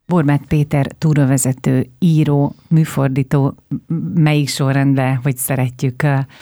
Horváth Péter túravezető, író, műfordító, melyik sorrendben, hogy szeretjük,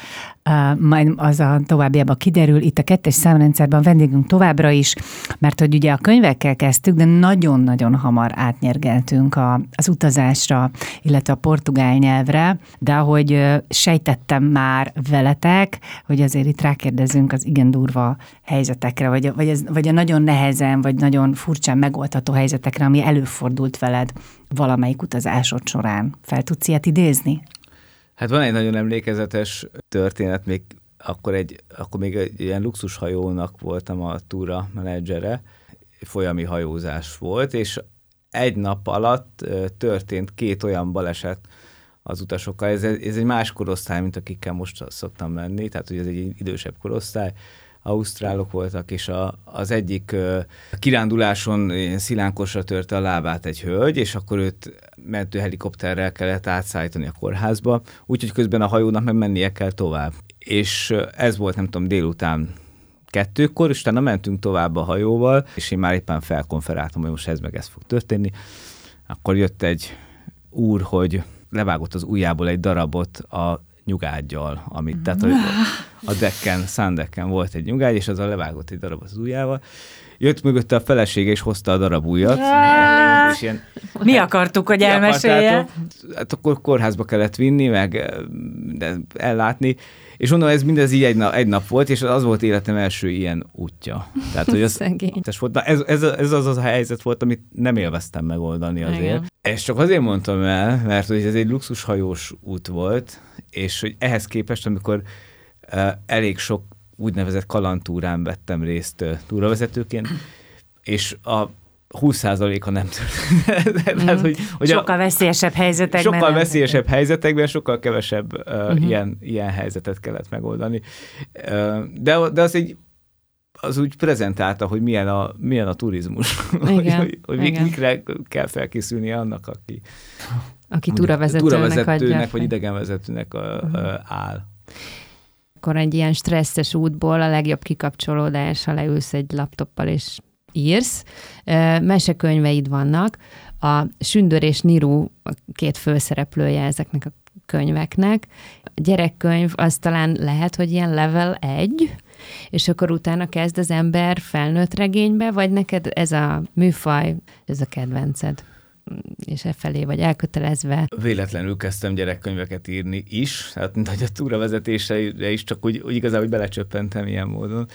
majd az a továbbiában kiderül. Itt a 2-es számrendszerben vendégünk továbbra is, mert hogy ugye a könyvekkel kezdtük, de nagyon-nagyon hamar átnyergeltünk az utazásra, illetve a portugál nyelvre, de ahogy sejtettem már veletek, hogy azért itt rákérdezünk az igen durva helyzetekre, vagy a nagyon nehezen, vagy nagyon furcsán megoldható helyzetekre, ami előfordult veled valamelyik utazásod során. Fel tudsz ilyet idézni? Hát van egy nagyon emlékezetes történet, akkor még egy ilyen luxushajónak voltam a túra menedzsere, folyami hajózás volt, és egy nap alatt történt 2 olyan baleset az utasokkal. Ez egy más korosztály, mint akikkel most szoktam menni, tehát hogy ez egy idősebb korosztály, ausztrálok voltak, és az egyik kiránduláson szilánkosra törte a lábát egy hölgy, és akkor őt mentőhelikopterrel kellett átszállítani a kórházba, úgyhogy közben a hajónak meg mennie kell tovább. És ez volt, nem tudom, délután 2-kor, és utána mentünk tovább a hajóval, és én már éppen felkonferáltam, hogy most ez meg ez fog történni. Akkor jött egy úr, hogy levágott az ujjából egy darabot a nyugággyal, amit, tehát a szándekken volt egy nyugágy, és azzal levágott egy darabot az ujjával. Jött mögötte a felesége, és hozta a darab ujjat. És ilyen, mi akartuk, hogy elmesélje? Hát akkor kórházba kellett vinni, meg ellátni, és mondom, ez mindez így egy nap volt, és az volt életem első ilyen útja. Tehát, hogy az volt. Ez az a helyzet volt, amit nem élveztem megoldani azért. Igen. És csak azért mondtam el, mert hogy ez egy luxushajós út volt, és hogy ehhez képest, amikor elég sok úgynevezett kalandtúrán vettem részt túravezetőként, és a 20%-a nem történt. hogy sokkal veszélyesebb helyzetekben. Sokkal veszélyesebb helyzetekben, sokkal kevesebb ilyen helyzetet kellett megoldani. De az úgy prezentálta, hogy milyen a turizmus. Igen, hogy mikre kell felkészülni annak, aki túravezetőnek vagy idegenvezetőnek áll. Akkor egy ilyen stresszes útból a legjobb kikapcsolódás, ha leülsz egy laptoppal és írsz. Mesekönyveid vannak. A Sündör és Niru 2 főszereplője ezeknek a könyveknek. A gyerekkönyv az talán lehet, hogy ilyen level 1, és akkor utána kezd az ember felnőtt regénybe, vagy neked ez a műfaj, ez a kedvenced? És felé vagy elkötelezve. Véletlenül kezdtem gyerekkönyveket írni is, hát mint hogy a túravezetésre is, csak úgy igazából belecsöppentem ilyen módon.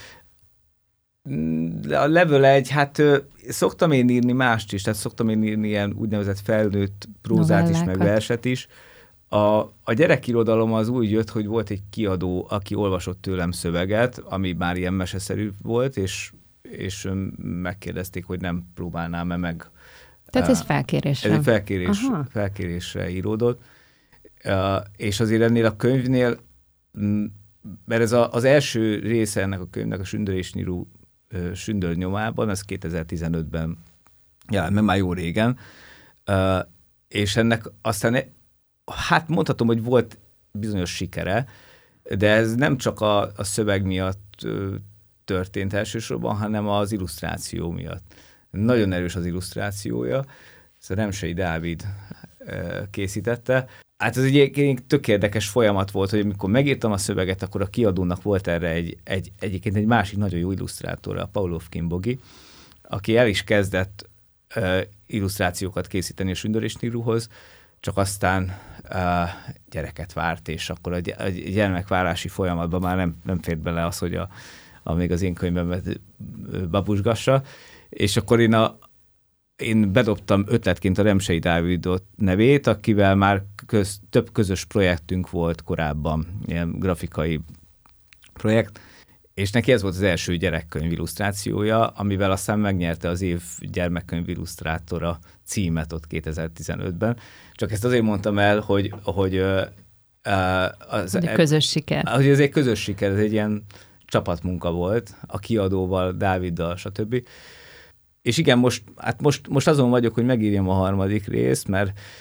A level 1, hát szoktam én írni mást is, tehát szoktam én írni ilyen úgynevezett felnőtt prózát is, meg verset is. A gyerekirodalom az úgy jött, hogy volt egy kiadó, aki olvasott tőlem szöveget, ami már ilyen meseszerű volt, és megkérdezték, hogy nem próbálnám-e meg. Tehát ez felkérésre? Ez egy felkérésre íródott. És azért ennél a könyvnél, mert ez az első része ennek a könyvnek, a Sündör és Niru Sündör nyomában, ez 2015-ben jelent meg, már jó régen, és ennek aztán, hát mondhatom, hogy volt bizonyos sikere, de ez nem csak a szöveg miatt történt elsősorban, hanem az illusztráció miatt. Nagyon erős az illusztrációja, ezt a Remsei Dávid készítette. Hát ez egy tök érdekes folyamat volt, hogy amikor megírtam a szöveget, akkor a kiadónak volt erre egyébként egy másik nagyon jó illusztrátora, a Paulo Kimbogi, aki el is kezdett illusztrációkat készíteni a Sündör és Niruhoz, csak aztán gyereket várt, és akkor a gyermekvárási folyamatban már nem fért bele az, hogy még az én könyvemben babusgassa, és akkor én bedobtam ötletként a Remsei Dávidot nevét, akivel már több közös projektünk volt korábban, ilyen grafikai projekt, és neki ez volt az első gyerekkönyv illusztrációja, amivel aztán megnyerte az év gyermekkönyv illusztrátora címet ott 2015-ben. Csak ezt azért mondtam el, hogy egy közös siker. Hogy ez egy közös siker, ez egy ilyen csapatmunka volt a kiadóval, Dáviddal, stb. És igen, most azon vagyok, hogy megírjam a 3. részt, mert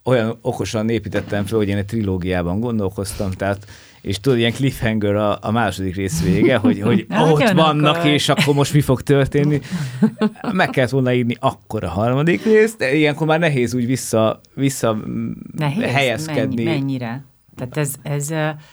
olyan okosan építettem fel, hogy én egy trilógiában gondolkoztam, tehát és tudod, ilyen cliffhanger a második rész vége, hogy ott vannak, és akkor most mi fog történni. Meg kellett volna írni akkor a harmadik részt, de ilyenkor már nehéz úgy vissza helyezkedni. Mennyire? Tehát ez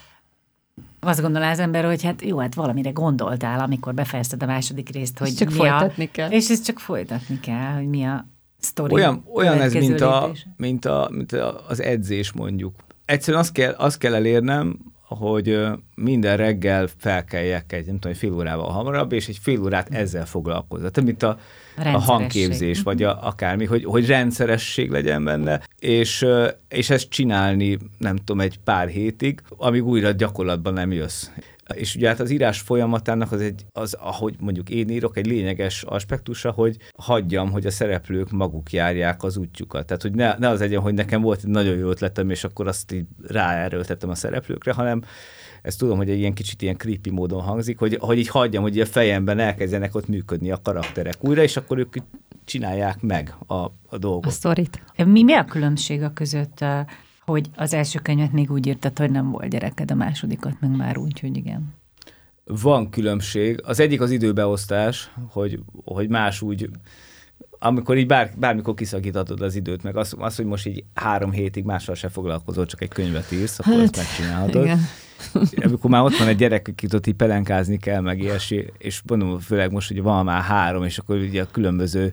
azt gondolná az ember, hogy hát jó, hát valamire gondoltál, amikor befejezted a második részt, hogy csak folytatni kell. És ezt csak folytatni kell, hogy mi a sztori. Olyan ez, mint az edzés mondjuk. Egyszerűen azt kell elérnem, hogy minden reggel felkeljek egy fél órával hamarabb, és egy fél órát ezzel foglalkozzak. Tehát mint a hangképzés, vagy akármi, hogy rendszeresség legyen benne, és ezt csinálni, nem tudom, egy pár hétig, amíg újra gyakorlatban nem jössz. És ugye hát az írás folyamatának ahogy mondjuk én írok, egy lényeges aspektusa, hogy hagyjam, hogy a szereplők maguk járják az útjukat. Tehát, hogy ne az legyen, hogy nekem volt egy nagyon jó ötletem, és akkor azt így ráerőltettem a szereplőkre, hanem ezt tudom, hogy egy ilyen kicsit ilyen creepy módon hangzik, hogy így hagyjam, hogy a fejemben elkezdjenek ott működni a karakterek újra, és akkor ők csinálják meg a dolgot. A sztorit. Mi a különbség a között, hogy az első könyvet még úgy írtad, hogy nem volt gyereked, a másodikat meg már úgy, hogy igen? Van különbség. Az egyik az időbeosztás, hogy más úgy, amikor így bármikor kiszakíthatod az időt, meg az, hogy most így 3 hétig mással se foglalkozol, csak egy könyvet írsz, akkor ezt megcsinálhatod. Igen. Amikor már ott van egy gyerek, akit ott így pelenkázni kell, meg ilyesmi, és mondom, főleg most, hogy van már 3, és akkor ugye a különböző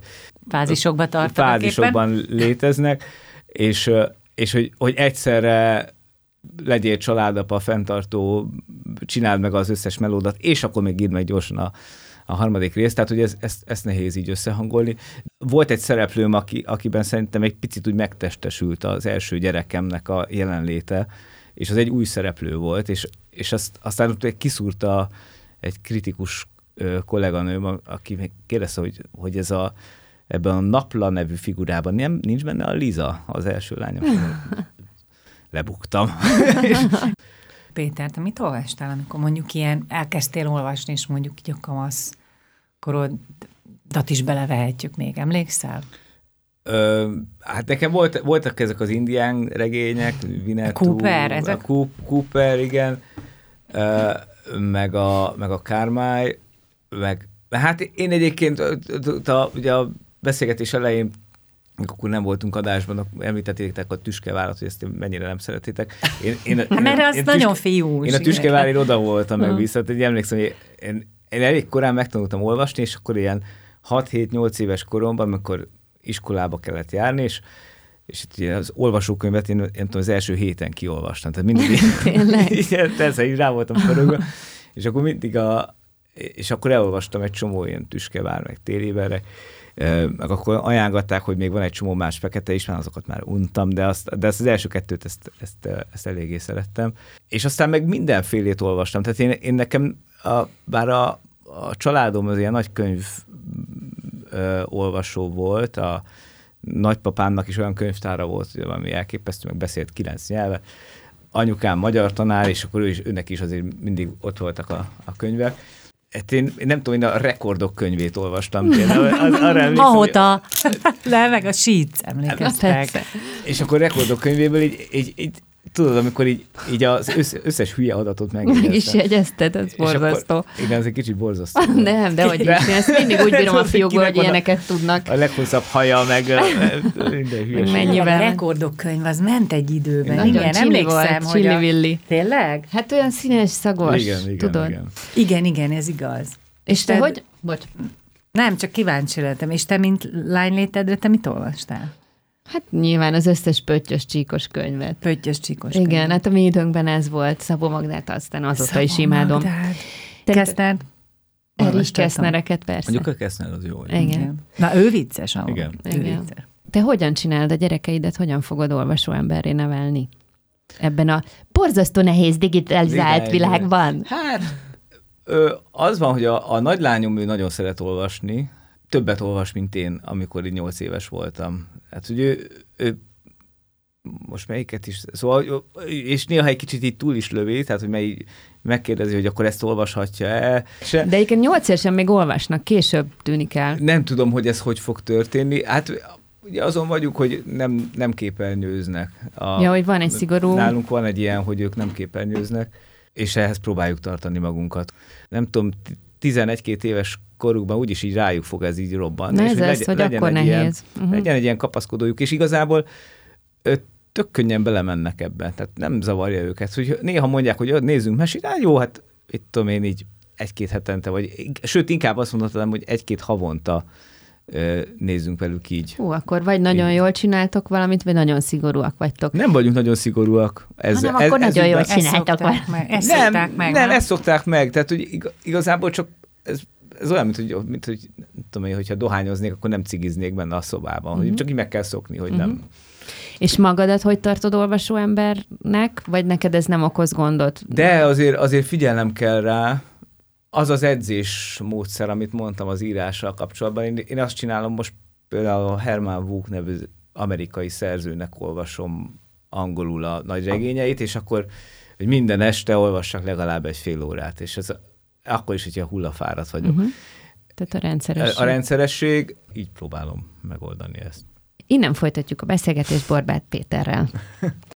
fázisokban léteznek, és hogy egyszerre legyél családapa, fenntartó, csináld meg az összes melódat, és akkor még írd meg gyorsan a harmadik részt, tehát hogy ezt nehéz így összehangolni. Volt egy szereplőm, akiben szerintem egy picit úgy megtestesült az első gyerekemnek a jelenléte, és az egy új szereplő volt, és aztán kiszúrta egy kritikus kolléganőm, aki kérdezte, hogy ebben a Napla nevű figurában nincs benne a Liza, az első lányom. Lebuktam. Péter, te mit olvastál, amikor mondjuk ilyen elkezdtél olvasni, és mondjuk így a kamasz korodat is belevehetjük még, emlékszel? Hát nekem voltak ezek az indián regények, Winnetou, Cooper, igen, meg a Carmyle, meg hát én egyébként ugye a beszélgetés elején, akkor nem voltunk adásban, említettétek a Tüskevárat, hogy ezt mennyire nem szeretitek. Mert az nagyon fiús. Én a Tüskevárig oda voltam meg vissza, hogy emlékszem, hogy én elég korán megtanultam olvasni, és akkor ilyen 6-7-8 éves koromban, amikor iskolába kellett járni, és ugye az olvasókönyvet én tudom, az első héten kiolvastam. Tehát mindig persze, így rá voltam pörögve, és akkor mindig és akkor elolvastam egy csomó ilyen Tüskevár, meg Téléberre, meg akkor ajánlgatták, hogy még van egy csomó más fekete is, már azokat már untam, de az első kettőt ezt eléggé szerettem. És aztán meg mindenfélét olvastam. Tehát én nekem, bár a családom az ilyen nagy könyv olvasó volt, a nagypapámnak is olyan könyvtára volt, ami elképesztő, meg beszélt 9 nyelvet. Anyukám magyar tanár, és akkor őnek is azért mindig ott voltak a könyvek. Hát én nem tudom, én a Rekordok könyvét olvastam. Ahota, meg a Sheets emlékeztek. És akkor Rekordok könyvéből így tudod, amikor így az összes hülye adatot meg is jegyezted, ez borzasztó. Igen, ez egy kicsit borzasztó. Nem, de hogy is. Ezt mindig úgy bírom a fiúkból, hogy ilyeneket tudnak. A leghosszabb haja, meg minden hülyeség. Mennyivel? A Rekordok könyv, az ment egy időben. Igen, emlékszem, hogy Chili-villi. Tényleg? Hát olyan színes, szagos, tudod? Igen, ez igaz. És te hogy? Bocs. Nem, csak kíváncsi lettem. És te, mint lánylétedre, te mit olvastál? Hát nyilván az összes pöttyös csíkos könyvet. Pöttyös csíkos könyvet. Igen, hát a mi időnkben ez volt. Szabó Magdát, aztán azóta is imádom. Keszner? Erich Kästnereket persze. Mondjuk a Kästner az jó. Igen. Na, ő vicces. Igen. Vicces. Te hogyan csinálod a gyerekeidet, hogyan fogod olvasó emberré nevelni? Ebben a borzasztó nehéz digitalizált világban. Hát, az van, hogy a nagylányom ő nagyon szeret olvasni, többet olvas, mint én, amikor így 8 éves voltam. Hát, hogy ő most melyiket is, szóval, és néha egy kicsit így túl is lövi, tehát, hogy megkérdezi, hogy akkor ezt olvashatja-e. De egyébként 8 évesen még olvasnak, később tűnik el. Nem tudom, hogy ez hogy fog történni. Hát ugye azon vagyunk, hogy nem képernyőznek. Hogy van egy szigorú... Nálunk van egy ilyen, hogy ők nem képernyőznek, és ehhez próbáljuk tartani magunkat. Nem tudom, 11-2 éves korukban úgyis így rájuk fog ez így robbanni. Na ez hogy akkor nehéz. Legyen egy ilyen kapaszkodójuk, és igazából tök könnyen belemennek ebbe. Tehát nem zavarja őket. Hogy néha mondják, hogy nézzünk mesét, jó, hát itt tudom én így 1-2 hetente, vagy sőt, inkább azt mondhatom, hogy 1-2 havonta nézzünk velük így. Akkor vagy nagyon jól csináltok valamit, vagy nagyon szigorúak vagytok. Nem vagyunk nagyon szigorúak. Akkor nagyon jól csináltok valamit. Ezt szokták meg. Tehát, hogy igazából csak ez olyan, mint hogy tudom én, hogyha dohányoznék, akkor nem cigiznék benne a szobában. Csak így meg kell szokni, hogy nem. És magadat hogy tartod olvasó embernek, vagy neked ez nem okoz gondot? De azért figyelnem kell rá. Az az edzés módszer, amit mondtam az írással kapcsolatban. Én azt csinálom most például a Herman Wouk nevű amerikai szerzőnek olvasom angolul a nagy regényeit, és akkor hogy minden este olvassak legalább egy fél órát, és ez akkor is, hogyha hullafáradt vagyok. Tehát a rendszeresség. A rendszeresség, így próbálom megoldani ezt. Innen folytatjuk a beszélgetést Borbáth Péterrel.